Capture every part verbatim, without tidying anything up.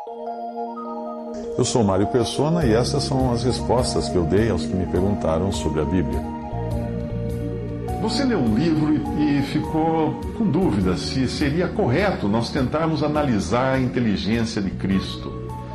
Eu sou Mário Persona e essas são as respostas que eu dei aos que me perguntaram sobre a Bíblia. Você leu um livro e ficou com dúvida se seria correto nós tentarmos analisar a inteligência de Cristo.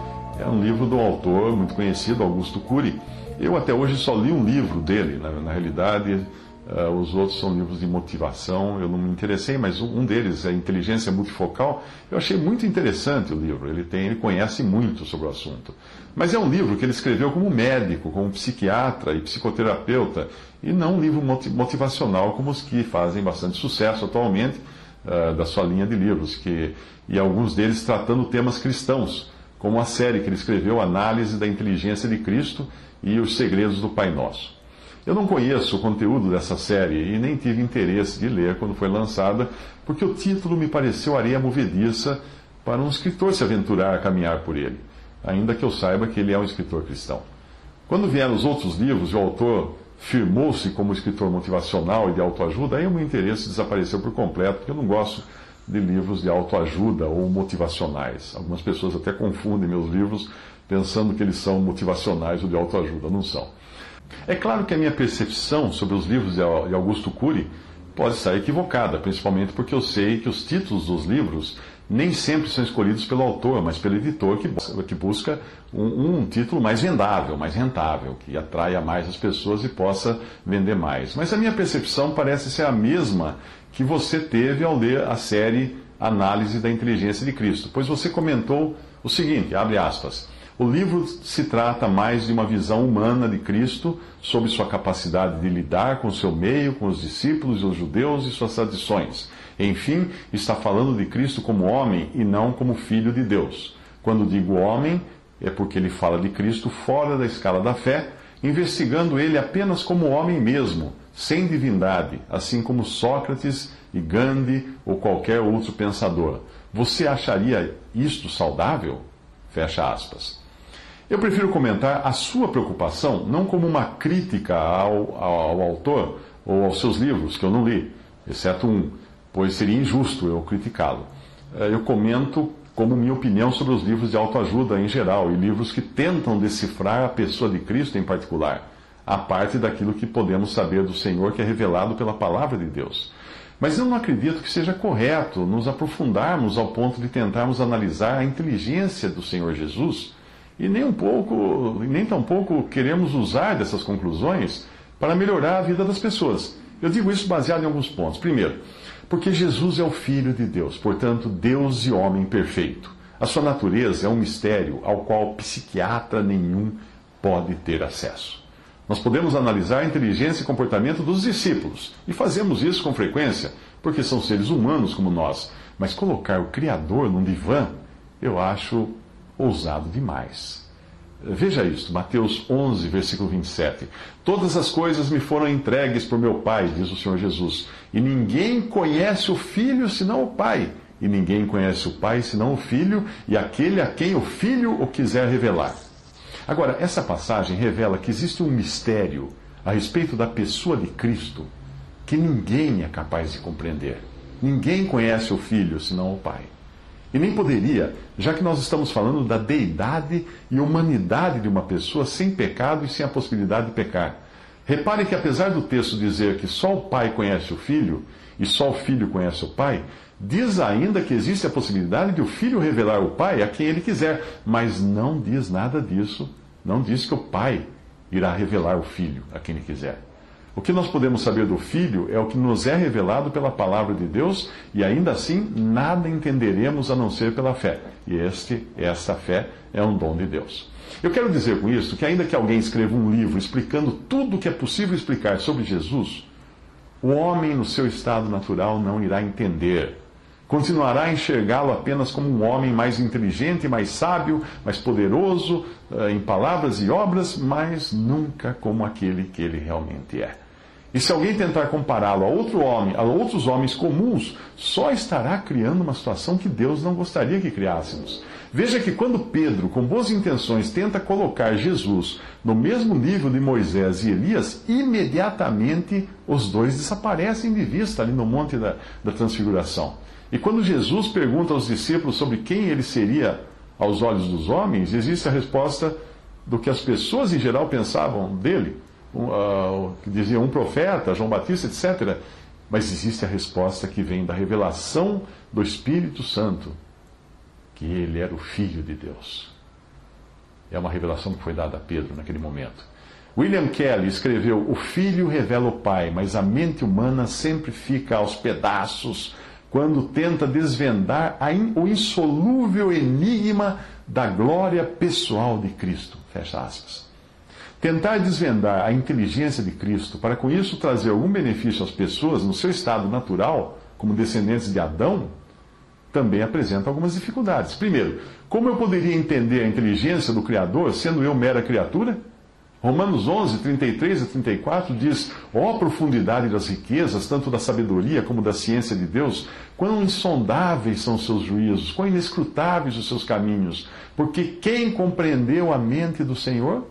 É um livro do autor muito conhecido, Augusto Cury. Eu até hoje só li um livro dele, na, na realidade... Uh, os outros são livros de motivação, eu não me interessei, mas um deles é Inteligência Multifocal. Eu achei muito interessante o livro, ele, tem, ele conhece muito sobre o assunto. Mas é um livro que ele escreveu como médico, como psiquiatra e psicoterapeuta, e não um livro motivacional como os que fazem bastante sucesso atualmente, uh, da sua linha de livros, que, e alguns deles tratando temas cristãos, como a série que ele escreveu, Análise da Inteligência de Cristo e Os Segredos do Pai Nosso. Eu não conheço o conteúdo dessa série e nem tive interesse de ler quando foi lançada, porque o título me pareceu areia movediça para um escritor se aventurar a caminhar por ele, ainda que eu saiba que ele é um escritor cristão. Quando vieram os outros livros e o autor firmou-se como escritor motivacional e de autoajuda, aí o meu interesse desapareceu por completo, porque eu não gosto de livros de autoajuda ou motivacionais. Algumas pessoas até confundem meus livros pensando que eles são motivacionais ou de autoajuda, não são. É claro que a minha percepção sobre os livros de Augusto Cury pode estar equivocada, principalmente porque eu sei que os títulos dos livros nem sempre são escolhidos pelo autor, mas pelo editor que busca, que busca um, um título mais vendável, mais rentável, que atraia mais as pessoas e possa vender mais. Mas a minha percepção parece ser a mesma que você teve ao ler a série Análise da Inteligência de Cristo, pois você comentou o seguinte, abre aspas, o livro se trata mais de uma visão humana de Cristo sobre sua capacidade de lidar com o seu meio, com os discípulos e os judeus e suas tradições. Enfim, está falando de Cristo como homem e não como filho de Deus. Quando digo homem, é porque ele fala de Cristo fora da escala da fé, investigando ele apenas como homem mesmo, sem divindade, assim como Sócrates e Gandhi ou qualquer outro pensador. Você acharia isto saudável? Fecha aspas. Eu prefiro comentar a sua preocupação não como uma crítica ao, ao, ao autor ou aos seus livros, que eu não li, exceto um, pois seria injusto eu criticá-lo. Eu comento como minha opinião sobre os livros de autoajuda em geral e livros que tentam decifrar a pessoa de Cristo em particular, a parte daquilo que podemos saber do Senhor que é revelado pela palavra de Deus. Mas eu não acredito que seja correto nos aprofundarmos ao ponto de tentarmos analisar a inteligência do Senhor Jesus e nem um pouco, nem tampouco queremos usar dessas conclusões para melhorar a vida das pessoas. Eu digo isso baseado em alguns pontos. Primeiro, porque Jesus é o Filho de Deus, portanto, Deus e homem perfeito. A sua natureza é um mistério ao qual psiquiatra nenhum pode ter acesso. Nós podemos analisar a inteligência e comportamento dos discípulos, e fazemos isso com frequência, porque são seres humanos como nós. Mas colocar o Criador num divã, eu acho ousado demais. Veja isto, Mateus onze, versículo vinte e sete. Todas as coisas me foram entregues por meu Pai, diz o Senhor Jesus, e ninguém conhece o Filho senão o Pai, e ninguém conhece o Pai senão o Filho, e aquele a quem o Filho o quiser revelar. Agora, essa passagem revela que existe um mistério a respeito da pessoa de Cristo que ninguém é capaz de compreender. Ninguém conhece o Filho senão o Pai. E nem poderia, já que nós estamos falando da deidade e humanidade de uma pessoa sem pecado e sem a possibilidade de pecar. Repare que apesar do texto dizer que só o Pai conhece o Filho e só o Filho conhece o Pai, diz ainda que existe a possibilidade de o Filho revelar o Pai a quem ele quiser, mas não diz nada disso, não diz que o Pai irá revelar o Filho a quem ele quiser. O que nós podemos saber do Filho é o que nos é revelado pela palavra de Deus, e ainda assim nada entenderemos a não ser pela fé. E este, esta fé é um dom de Deus. Eu quero dizer com isso que ainda que alguém escreva um livro explicando tudo o que é possível explicar sobre Jesus, o homem no seu estado natural não irá entender. Continuará a enxergá-lo apenas como um homem mais inteligente, mais sábio, mais poderoso em palavras e obras, mas nunca como aquele que ele realmente é. E se alguém tentar compará-lo a outro homem, a outros homens comuns, só estará criando uma situação que Deus não gostaria que criássemos. Veja que quando Pedro, com boas intenções, tenta colocar Jesus no mesmo nível de Moisés e Elias, imediatamente os dois desaparecem de vista ali no Monte da, da Transfiguração. E quando Jesus pergunta aos discípulos sobre quem ele seria aos olhos dos homens, existe a resposta do que as pessoas em geral pensavam dele, um, uh, que diziam um profeta, João Batista, etcétera. Mas existe a resposta que vem da revelação do Espírito Santo, que ele era o Filho de Deus. É uma revelação que foi dada a Pedro naquele momento. William Kelly escreveu: o Filho revela o Pai, mas a mente humana sempre fica aos pedaços quando tenta desvendar o insolúvel enigma da glória pessoal de Cristo. Fecha aspas. Tentar desvendar a inteligência de Cristo para com isso trazer algum benefício às pessoas no seu estado natural, como descendentes de Adão, também apresenta algumas dificuldades. Primeiro, como eu poderia entender a inteligência do Criador sendo eu mera criatura? Romanos onze, trinta e três a trinta e quatro diz: ó profundidade das riquezas, tanto da sabedoria como da ciência de Deus, quão insondáveis são os seus juízos, quão inescrutáveis os seus caminhos, porque quem compreendeu a mente do Senhor?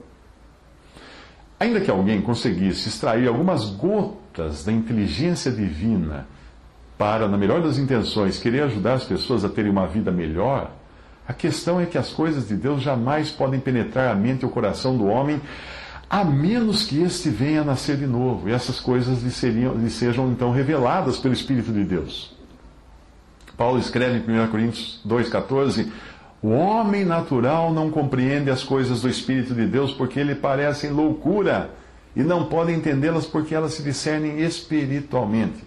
Ainda que alguém conseguisse extrair algumas gotas da inteligência divina para, na melhor das intenções, querer ajudar as pessoas a terem uma vida melhor, a questão é que as coisas de Deus jamais podem penetrar a mente e o coração do homem, a menos que este venha a nascer de novo, e essas coisas lhe, seriam, lhe sejam então reveladas pelo Espírito de Deus. Paulo escreve em primeira Coríntios dois, catorze: o homem natural não compreende as coisas do Espírito de Deus porque lhe parecem loucura, e não pode entendê-las porque elas se discernem espiritualmente.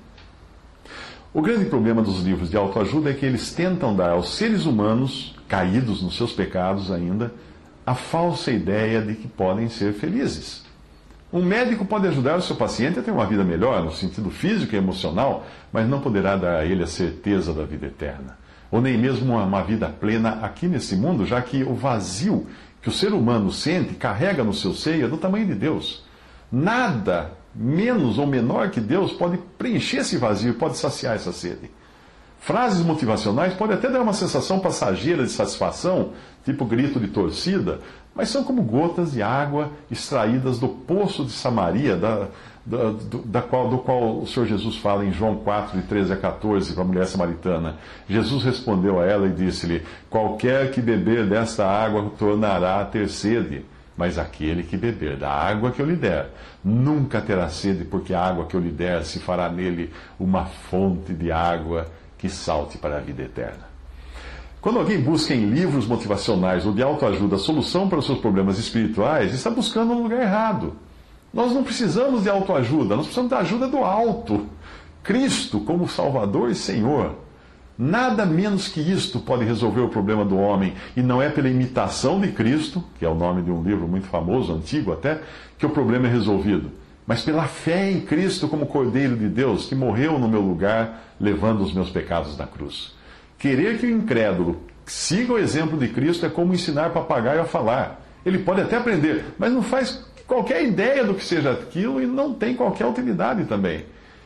O grande problema dos livros de autoajuda é que eles tentam dar aos seres humanos, caídos nos seus pecados ainda, a falsa ideia de que podem ser felizes. Um médico pode ajudar o seu paciente a ter uma vida melhor, no sentido físico e emocional, mas não poderá dar a ele a certeza da vida eterna, ou nem mesmo uma, uma vida plena aqui nesse mundo, já que o vazio que o ser humano sente, carrega no seu seio, é do tamanho de Deus. Nada menos ou menor que Deus pode preencher esse vazio, pode saciar essa sede. Frases motivacionais podem até dar uma sensação passageira de satisfação, tipo grito de torcida, mas são como gotas de água extraídas do poço de Samaria, da, da, do, da qual, do qual o Senhor Jesus fala em João quatro, de treze a catorze, para a mulher samaritana. Jesus respondeu a ela e disse-lhe: qualquer que beber desta água tornará a ter sede, mas aquele que beber da água que eu lhe der nunca terá sede, porque a água que eu lhe der se fará nele uma fonte de água que salte para a vida eterna. Quando alguém busca em livros motivacionais ou de autoajuda a solução para os seus problemas espirituais, está buscando no lugar errado. Nós não precisamos de autoajuda, nós precisamos da ajuda do alto. Cristo como Salvador e Senhor. Nada menos que isto pode resolver o problema do homem, e não é pela imitação de Cristo, que é o nome de um livro muito famoso, antigo até, que o problema é resolvido, mas pela fé em Cristo como Cordeiro de Deus, que morreu no meu lugar, levando os meus pecados na cruz. Querer que o incrédulo siga o exemplo de Cristo é como ensinar papagaio a falar. Ele pode até aprender, mas não faz qualquer ideia do que seja aquilo e não tem qualquer utilidade também.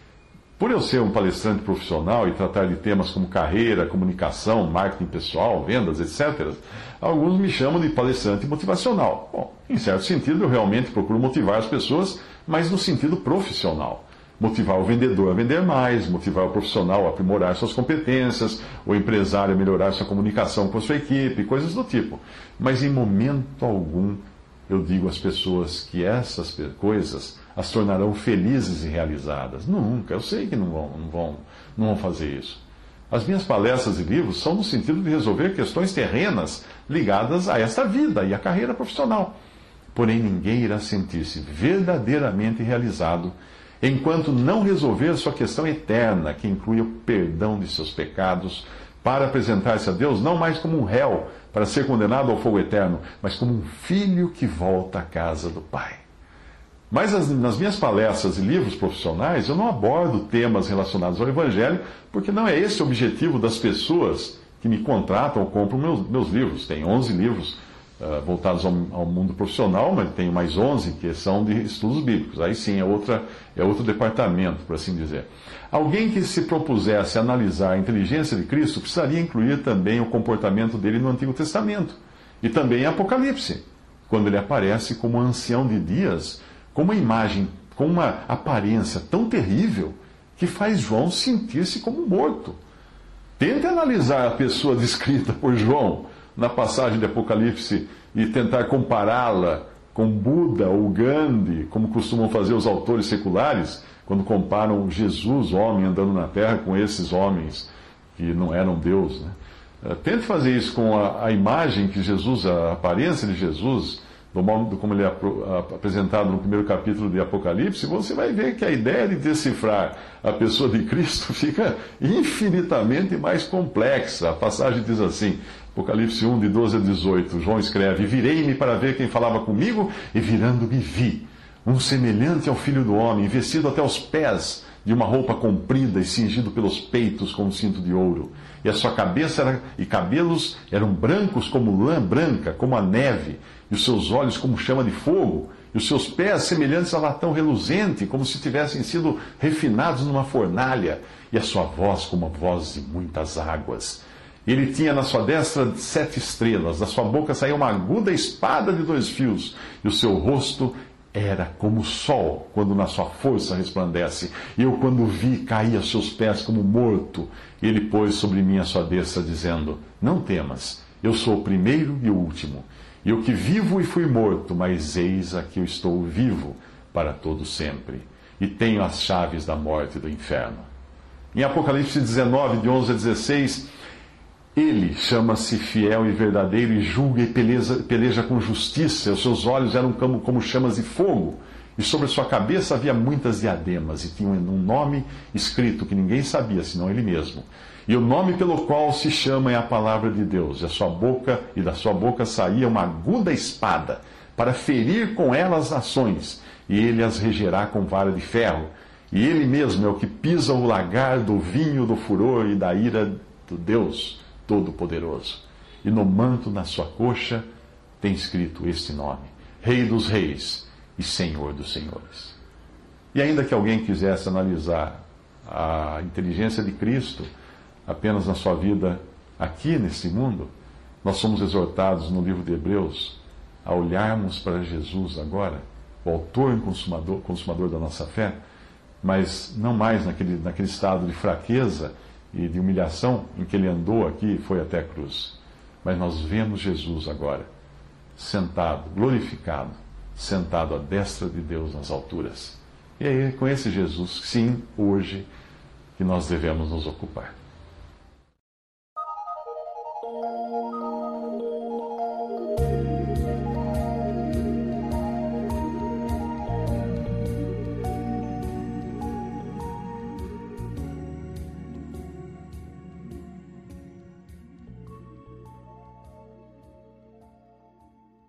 Por eu ser um palestrante profissional e tratar de temas como carreira, comunicação, marketing pessoal, vendas, etcétera, alguns me chamam de palestrante motivacional. Bom, em certo sentido, eu realmente procuro motivar as pessoas, mas no sentido profissional. Motivar o vendedor a vender mais, motivar o profissional a aprimorar suas competências, o empresário a melhorar sua comunicação com a sua equipe, coisas do tipo. Mas em momento algum eu digo às pessoas que essas coisas as tornarão felizes e realizadas. Nunca, eu sei que não vão, não vão, não vão fazer isso. As minhas palestras e livros são no sentido de resolver questões terrenas ligadas a esta vida e à carreira profissional. Porém, ninguém irá sentir-se verdadeiramente realizado enquanto não resolver sua questão eterna, que inclui o perdão de seus pecados, para apresentar-se a Deus não mais como um réu para ser condenado ao fogo eterno, mas como um filho que volta à casa do Pai. Mas nas minhas palestras e livros profissionais, eu não abordo temas relacionados ao Evangelho, porque não é esse o objetivo das pessoas que me contratam ou compram meus, meus livros. Tem onze livros uh, voltados ao, ao mundo profissional, mas tenho mais onze que são de estudos bíblicos. Aí sim, é, outra, é outro departamento, por assim dizer. Alguém que se propusesse analisar a inteligência de Cristo precisaria incluir também o comportamento dele no Antigo Testamento e também em Apocalipse, quando ele aparece como ancião de dias, com uma imagem, com uma aparência tão terrível que faz João sentir-se como morto. Tente analisar a pessoa descrita por João na passagem de Apocalipse e tentar compará-la com Buda ou Gandhi, como costumam fazer os autores seculares, quando comparam Jesus, homem, andando na terra, com esses homens que não eram Deus, né? Tente fazer isso com a, a imagem que Jesus, a aparência de Jesus, do modo como ele é apresentado no primeiro capítulo de Apocalipse, você vai ver que a ideia de decifrar a pessoa de Cristo fica infinitamente mais complexa. A passagem diz assim, Apocalipse um, de doze a dezoito, João escreve: Virei-me para ver quem falava comigo, e virando-me vi um semelhante ao Filho do Homem, vestido até os pés de uma roupa comprida e cingido pelos peitos com um cinto de ouro. E a sua cabeça era, e cabelos eram brancos como lã branca, como a neve, e os seus olhos como chama de fogo, e os seus pés semelhantes a latão reluzente, como se tivessem sido refinados numa fornalha, e a sua voz como a voz de muitas águas. Ele tinha na sua destra sete estrelas, da sua boca saía uma aguda espada de dois fios, e o seu rosto era como o sol, quando na sua força resplandece. E eu, quando o vi, caí aos seus pés como morto. Ele pôs sobre mim a sua destra, dizendo: Não temas, eu sou o primeiro e o último. E eu que vivo e fui morto, mas eis aqui eu estou vivo para todo sempre. E tenho as chaves da morte e do inferno. Em Apocalipse dezenove, de onze a dezesseis, ele chama-se fiel e verdadeiro e julga e peleja, peleja com justiça. Os seus olhos eram como, como chamas de fogo. E sobre sua cabeça havia muitas diademas. E tinha um nome escrito que ninguém sabia, senão ele mesmo. E o nome pelo qual se chama é a palavra de Deus. E a sua boca, e da sua boca saía uma aguda espada, para ferir com ela as nações. E ele as regerá com vara de ferro. E ele mesmo é o que pisa o lagar do vinho do furor e da ira do Deus Todo-Poderoso. E no manto, na sua coxa, tem escrito este nome: Rei dos Reis e Senhor dos Senhores. E ainda que alguém quisesse analisar a inteligência de Cristo apenas na sua vida aqui nesse mundo, nós somos exortados no livro de Hebreus a olharmos para Jesus agora, o autor e consumador, consumador da nossa fé, mas não mais naquele, naquele estado de fraqueza e de humilhação em que ele andou aqui e foi até a cruz. Mas nós vemos Jesus agora, sentado, glorificado, sentado à destra de Deus nas alturas. E é com esse Jesus, sim, hoje, que nós devemos nos ocupar.